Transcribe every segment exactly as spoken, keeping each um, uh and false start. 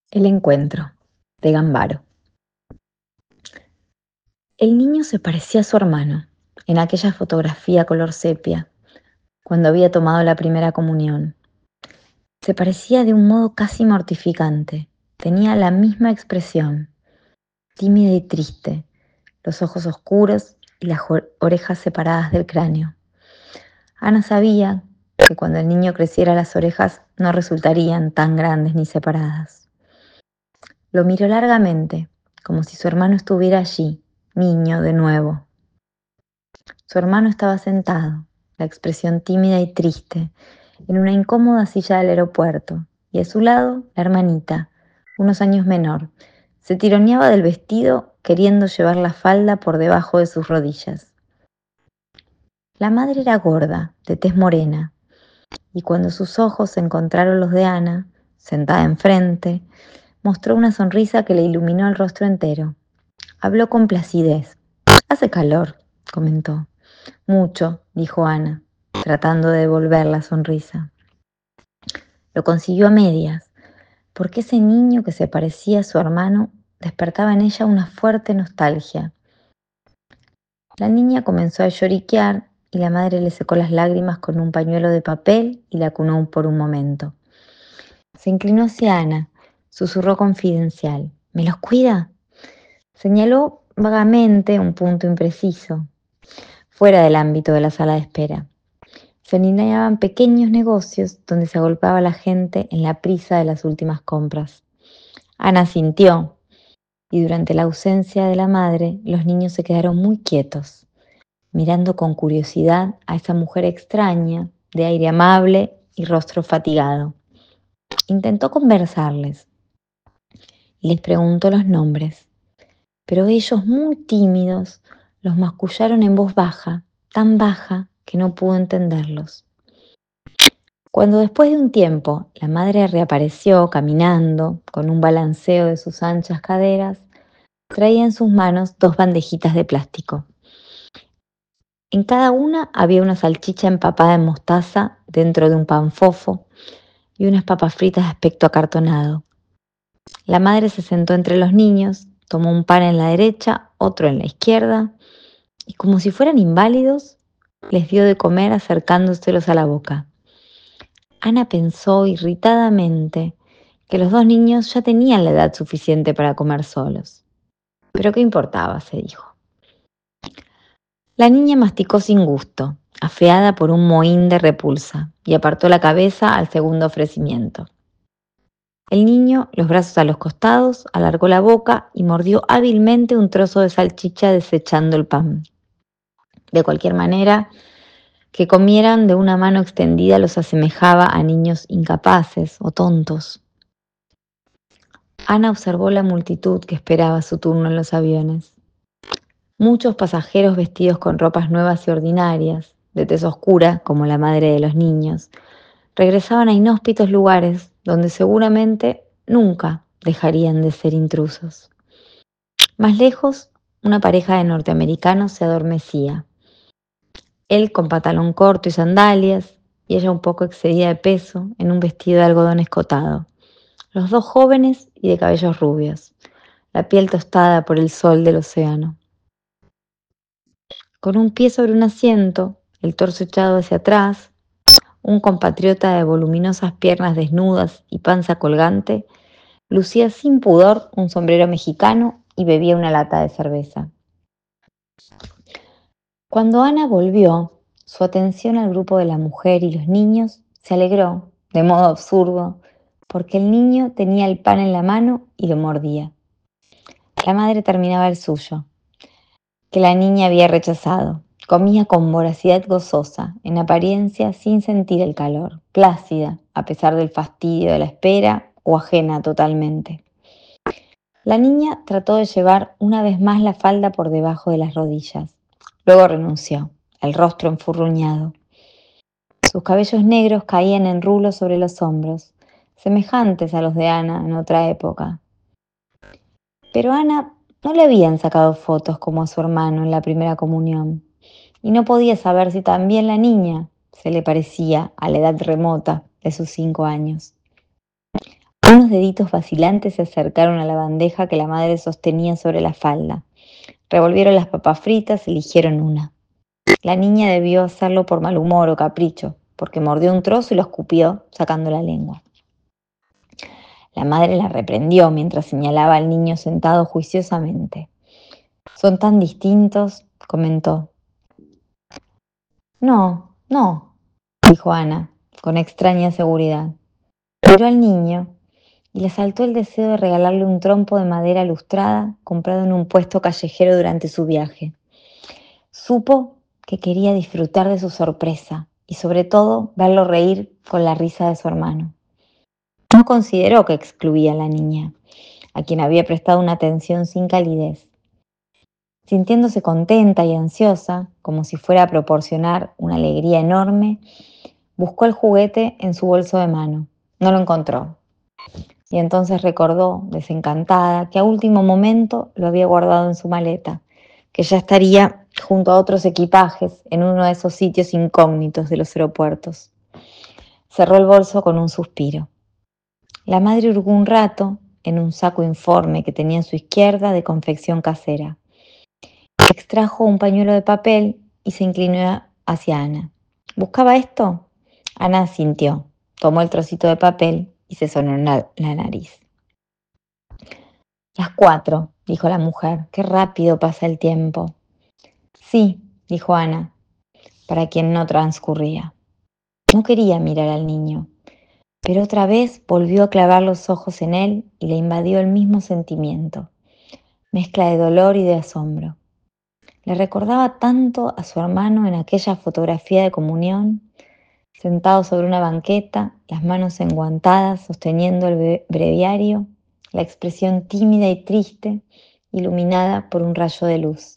El encuentro, de Gambaro. El niño se parecía a su hermano, en aquella fotografía color sepia, cuando había tomado la primera comunión. Se parecía de un modo casi mortificante. Tenía la misma expresión, tímida y triste, los ojos oscuros y las orejas separadas del cráneo. Ana sabía que cuando el niño creciera las orejas no resultarían tan grandes ni separadas. Lo miró largamente, como si su hermano estuviera allí, niño de nuevo. Su hermano estaba sentado, la expresión tímida y triste, en una incómoda silla del aeropuerto, y a su lado la hermanita, unos años menor, se tironeaba del vestido queriendo llevar la falda por debajo de sus rodillas. La madre era gorda, de tez morena, y cuando sus ojos encontraron los de Ana, sentada enfrente, mostró una sonrisa que le iluminó el rostro entero. Habló con placidez. «Hace calor», comentó. «Mucho», dijo Ana, tratando de devolver la sonrisa. Lo consiguió a medias, porque ese niño que se parecía a su hermano despertaba en ella una fuerte nostalgia. La niña comenzó a lloriquear y la madre le secó las lágrimas con un pañuelo de papel y la acunó por un momento. Se inclinó hacia Ana, susurró confidencial. «¿Me los cuida?». Señaló vagamente un punto impreciso, fuera del ámbito de la sala de espera. Se alineaban pequeños negocios donde se agolpaba la gente en la prisa de las últimas compras. Ana sintió, y durante la ausencia de la madre, los niños se quedaron muy quietos, mirando con curiosidad a esa mujer extraña, de aire amable y rostro fatigado. Intentó conversarles y les preguntó los nombres, pero ellos, muy tímidos, los mascullaron en voz baja, tan baja que no pudo entenderlos. Cuando después de un tiempo la madre reapareció caminando con un balanceo de sus anchas caderas, traía en sus manos dos bandejitas de plástico. En cada una había una salchicha empapada en mostaza dentro de un pan fofo y unas papas fritas de aspecto acartonado. La madre se sentó entre los niños, tomó un pan en la derecha, otro en la izquierda, y como si fueran inválidos, les dio de comer acercándoselos a la boca. Ana pensó irritadamente que los dos niños ya tenían la edad suficiente para comer solos. Pero qué importaba, se dijo. La niña masticó sin gusto, afeada por un mohín de repulsa, y apartó la cabeza al segundo ofrecimiento. El niño, los brazos a los costados, alargó la boca y mordió hábilmente un trozo de salchicha desechando el pan. De cualquier manera, que comieran de una mano extendida los asemejaba a niños incapaces o tontos. Ana observó la multitud que esperaba su turno en los aviones. Muchos pasajeros vestidos con ropas nuevas y ordinarias, de tez oscura como la madre de los niños, regresaban a inhóspitos lugares donde seguramente nunca dejarían de ser intrusos. Más lejos, una pareja de norteamericanos se adormecía. Él con pantalón corto y sandalias, y ella un poco excedida de peso en un vestido de algodón escotado. Los dos jóvenes y de cabellos rubios, la piel tostada por el sol del océano. Con un pie sobre un asiento, el torso echado hacia atrás, un compatriota de voluminosas piernas desnudas y panza colgante, lucía sin pudor un sombrero mexicano y bebía una lata de cerveza. Cuando Ana volvió, su atención al grupo de la mujer y los niños se alegró, de modo absurdo, porque el niño tenía el pan en la mano y lo mordía. La madre terminaba el suyo, que la niña había rechazado. Comía con voracidad gozosa, en apariencia sin sentir el calor, plácida, a pesar del fastidio de la espera o ajena totalmente. La niña trató de llevar una vez más la falda por debajo de las rodillas. Luego renunció, el rostro enfurruñado. Sus cabellos negros caían en rulos sobre los hombros, semejantes a los de Ana en otra época. Pero a Ana no le habían sacado fotos como a su hermano en la primera comunión, y no podía saber si también la niña se le parecía a la edad remota de sus cinco años. Unos deditos vacilantes se acercaron a la bandeja que la madre sostenía sobre la falda. Revolvieron las papas fritas, eligieron una. La niña debió hacerlo por mal humor o capricho, porque mordió un trozo y lo escupió, sacando la lengua. La madre la reprendió mientras señalaba al niño sentado juiciosamente. «Son tan distintos», comentó. «No, no», dijo Ana, con extraña seguridad. Miró al niño y le saltó el deseo de regalarle un trompo de madera lustrada comprado en un puesto callejero durante su viaje. Supo que quería disfrutar de su sorpresa y sobre todo verlo reír con la risa de su hermano. No consideró que excluía a la niña, a quien había prestado una atención sin calidez. Sintiéndose contenta y ansiosa, como si fuera a proporcionar una alegría enorme, buscó el juguete en su bolso de mano. No lo encontró. Y entonces recordó, desencantada, que a último momento lo había guardado en su maleta, que ya estaría junto a otros equipajes en uno de esos sitios incógnitos de los aeropuertos. Cerró el bolso con un suspiro. La madre hurgó un rato en un saco informe que tenía en su izquierda de confección casera. Extrajo un pañuelo de papel y se inclinó hacia Ana. ¿Buscaba esto? Ana asintió, tomó el trocito de papel y se sonó la, la nariz. Las cuatro, dijo la mujer, qué rápido pasa el tiempo. Sí, dijo Ana, para quien no transcurría. No quería mirar al niño, pero otra vez volvió a clavar los ojos en él y le invadió el mismo sentimiento, mezcla de dolor y de asombro. Le recordaba tanto a su hermano en aquella fotografía de comunión, sentado sobre una banqueta, las manos enguantadas, sosteniendo el breviario, la expresión tímida y triste, iluminada por un rayo de luz.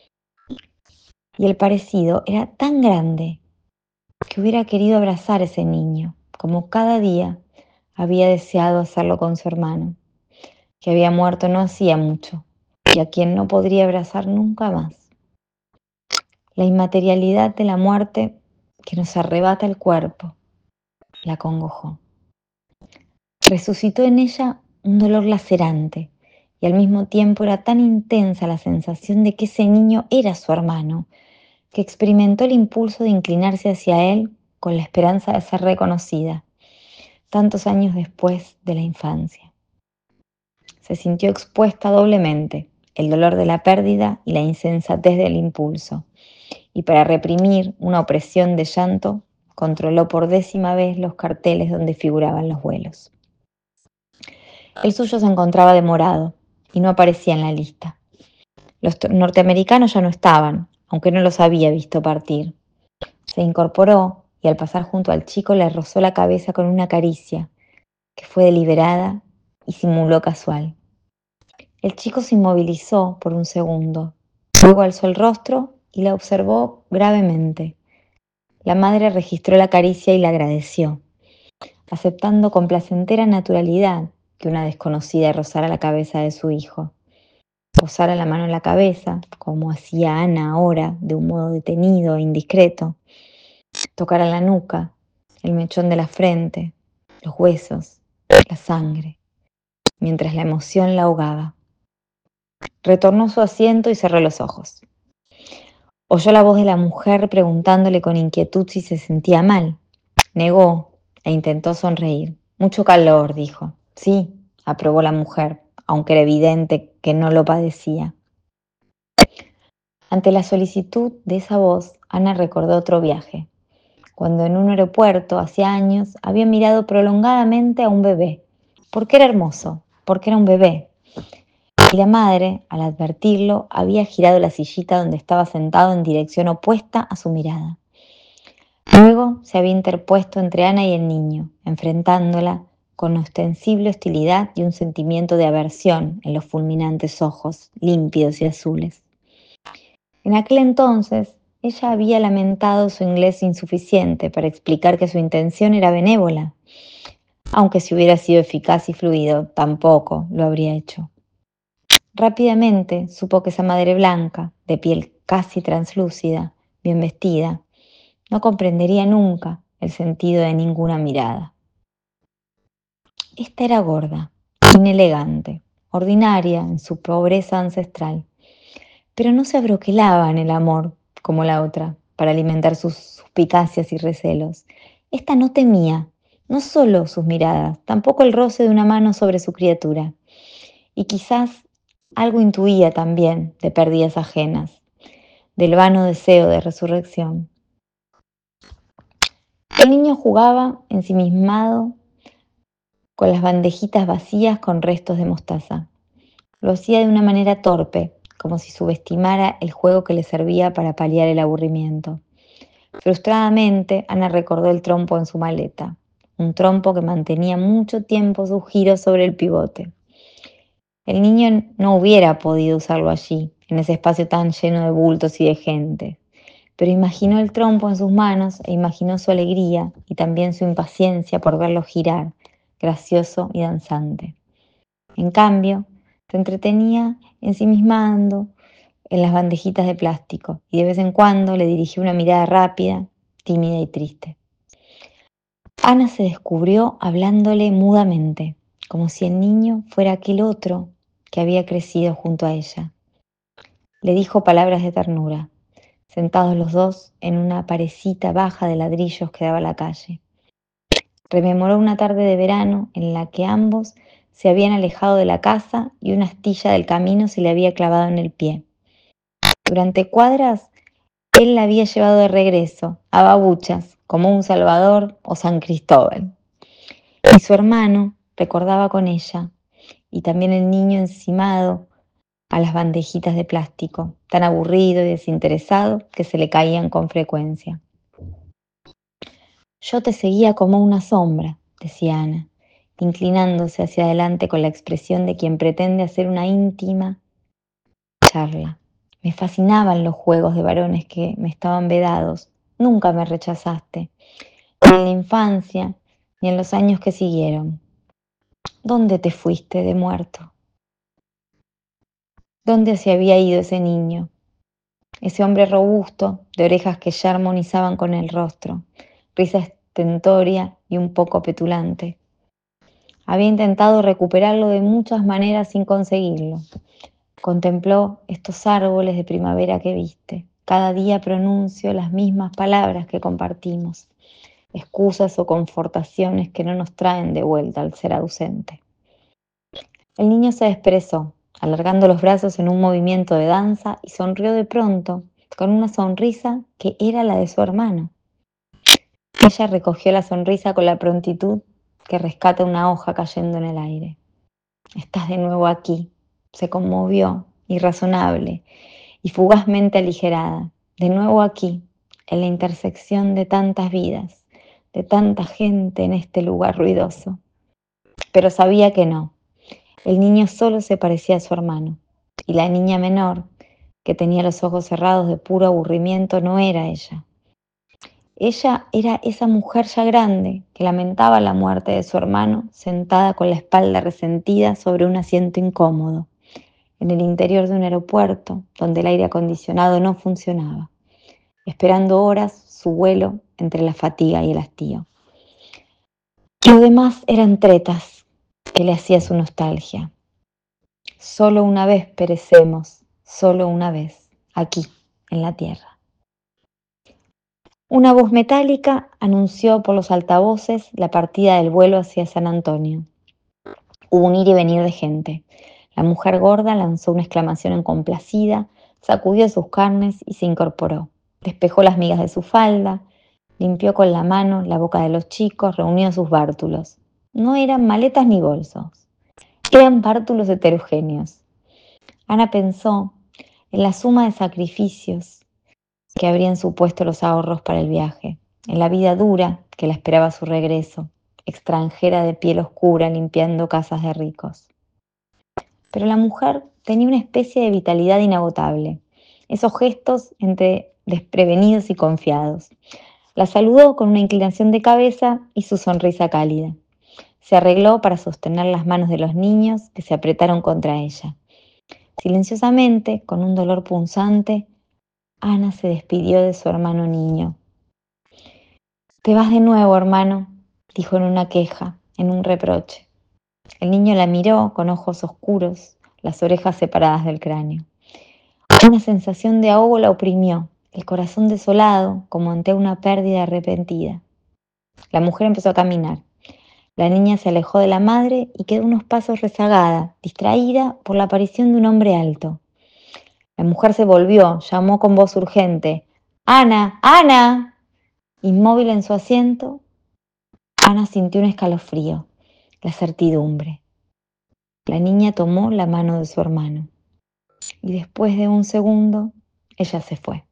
Y el parecido era tan grande que hubiera querido abrazar a ese niño, como cada día había deseado hacerlo con su hermano, que había muerto no hacía mucho y a quien no podría abrazar nunca más. La inmaterialidad de la muerte que nos arrebata el cuerpo la acongojó. Resucitó en ella un dolor lacerante y al mismo tiempo era tan intensa la sensación de que ese niño era su hermano, que experimentó el impulso de inclinarse hacia él con la esperanza de ser reconocida, tantos años después de la infancia. Se sintió expuesta doblemente, el dolor de la pérdida y la insensatez del impulso, y para reprimir una opresión de llanto, controló por décima vez los carteles donde figuraban los vuelos. El suyo se encontraba demorado y no aparecía en la lista. Los norteamericanos ya no estaban, aunque no los había visto partir. Se incorporó y al pasar junto al chico le rozó la cabeza con una caricia, que fue deliberada y simuló casual. El chico se inmovilizó por un segundo, luego alzó el rostro y la observó gravemente. La madre registró la caricia y la agradeció, aceptando con placentera naturalidad que una desconocida rozara la cabeza de su hijo. Posara la mano en la cabeza, como hacía Ana ahora, de un modo detenido e indiscreto. Tocara la nuca, el mechón de la frente, los huesos, la sangre, mientras la emoción la ahogaba. Retornó a su asiento y cerró los ojos. Oyó la voz de la mujer preguntándole con inquietud si se sentía mal. Negó e intentó sonreír. Mucho calor, dijo. Sí, aprobó la mujer, aunque era evidente que no lo padecía. Ante la solicitud de esa voz, Ana recordó otro viaje, cuando en un aeropuerto, hace años, había mirado prolongadamente a un bebé, porque era hermoso, porque era un bebé. Y la madre, al advertirlo, había girado la sillita donde estaba sentado en dirección opuesta a su mirada. Luego se había interpuesto entre Ana y el niño, enfrentándola con ostensible hostilidad y un sentimiento de aversión en los fulminantes ojos, límpidos y azules. En aquel entonces, ella había lamentado su inglés insuficiente para explicar que su intención era benévola, aunque si hubiera sido eficaz y fluido, tampoco lo habría hecho. Rápidamente supo que esa madre blanca, de piel casi translúcida, bien vestida, no comprendería nunca el sentido de ninguna mirada. Esta era gorda, inelegante, ordinaria en su pobreza ancestral, pero no se abroquelaba en el amor como la otra, para alimentar sus suspicacias y recelos. Esta no temía, no solo sus miradas, tampoco el roce de una mano sobre su criatura. Y quizás algo intuía también de pérdidas ajenas, del vano deseo de resurrección. El niño jugaba ensimismado con las bandejitas vacías con restos de mostaza. Lo hacía de una manera torpe, como si subestimara el juego que le servía para paliar el aburrimiento. Frustradamente, Ana recordó el trompo en su maleta, un trompo que mantenía mucho tiempo sus giros sobre el pivote. El niño no hubiera podido usarlo allí, en ese espacio tan lleno de bultos y de gente, pero imaginó el trompo en sus manos e imaginó su alegría y también su impaciencia por verlo girar, gracioso y danzante. En cambio, se entretenía ensimismando en las bandejitas de plástico y de vez en cuando le dirigió una mirada rápida, tímida y triste. Ana se descubrió hablándole mudamente, como si el niño fuera aquel otro que había crecido junto a ella. Le dijo palabras de ternura, sentados los dos en una parecita baja de ladrillos que daba a la calle. Rememoró una tarde de verano en la que ambos se habían alejado de la casa y una astilla del camino se le había clavado en el pie. Durante cuadras, él la había llevado de regreso, a babuchas, como un Salvador o San Cristóbal. Y su hermano recordaba con ella, y también el niño encimado a las bandejitas de plástico, tan aburrido y desinteresado que se le caían con frecuencia. Yo te seguía como una sombra, decía Ana, inclinándose hacia adelante con la expresión de quien pretende hacer una íntima charla. Me fascinaban los juegos de varones que me estaban vedados. Nunca me rechazaste, ni en la infancia, ni en los años que siguieron. ¿Dónde te fuiste de muerto? ¿Dónde se había ido ese niño? Ese hombre robusto, de orejas que ya armonizaban con el rostro, risa estentoria y un poco petulante. Había intentado recuperarlo de muchas maneras sin conseguirlo. Contempló estos árboles de primavera que viste. Cada día pronuncio las mismas palabras que compartimos, excusas o confortaciones que no nos traen de vuelta al ser ausente. El niño se expresó, alargando los brazos en un movimiento de danza y sonrió de pronto, con una sonrisa que era la de su hermano. Ella recogió la sonrisa con la prontitud que rescata una hoja cayendo en el aire. Estás de nuevo aquí, se conmovió, irrazonable y fugazmente aligerada. De nuevo aquí, en la intersección de tantas vidas, de tanta gente en este lugar ruidoso. Pero sabía que no. El niño solo se parecía a su hermano, y la niña menor, que tenía los ojos cerrados de puro aburrimiento, no era ella. Ella era esa mujer ya grande que lamentaba la muerte de su hermano, sentada con la espalda resentida sobre un asiento incómodo, en el interior de un aeropuerto donde el aire acondicionado no funcionaba, esperando horas su vuelo entre la fatiga y el hastío. Lo demás eran tretas que le hacía su nostalgia. Solo una vez perecemos, solo una vez, aquí, en la tierra. Una voz metálica anunció por los altavoces la partida del vuelo hacia San Antonio. Hubo un ir y venir de gente. La mujer gorda lanzó una exclamación complacida, sacudió sus carnes y se incorporó. Despejó las migas de su falda, limpió con la mano la boca de los chicos, reunió sus bártulos. No eran maletas ni bolsos, eran bártulos heterogéneos. Ana pensó en la suma de sacrificios que habrían supuesto los ahorros para el viaje, en la vida dura que la esperaba a su regreso, extranjera de piel oscura limpiando casas de ricos. Pero la mujer tenía una especie de vitalidad inagotable, esos gestos entre desprevenidos y confiados. La saludó con una inclinación de cabeza y su sonrisa cálida. Se arregló para sostener las manos de los niños que se apretaron contra ella. Silenciosamente, con un dolor punzante, Ana se despidió de su hermano niño. Te vas de nuevo, hermano, dijo en una queja, en un reproche. El niño la miró con ojos oscuros, las orejas separadas del cráneo. Una sensación de ahogo la oprimió, el corazón desolado, como ante una pérdida arrepentida. La mujer empezó a caminar. La niña se alejó de la madre y quedó unos pasos rezagada, distraída por la aparición de un hombre alto. La mujer se volvió, llamó con voz urgente: ¡Ana! ¡Ana! Inmóvil en su asiento, Ana sintió un escalofrío, la certidumbre. La niña tomó la mano de su hermano y después de un segundo, ella se fue.